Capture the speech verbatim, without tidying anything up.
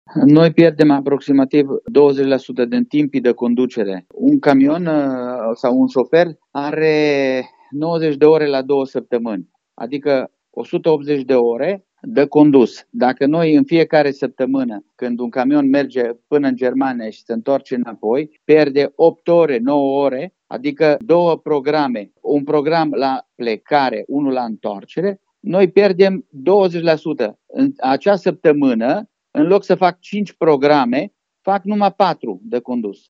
Noi pierdem aproximativ douăzeci la sută din timpii de conducere. Un camion sau un șofer are nouăzeci de ore la două săptămâni, adică o sută optzeci de ore de condus. Dacă noi în fiecare săptămână, când un camion merge până în Germania și se întoarce înapoi, pierde opt ore, nouă ore, adică două programe, un program la plecare, unul la întoarcere, noi pierdem douăzeci la sută. În acea săptămână, în loc să fac cinci programe, fac numai patru de condus.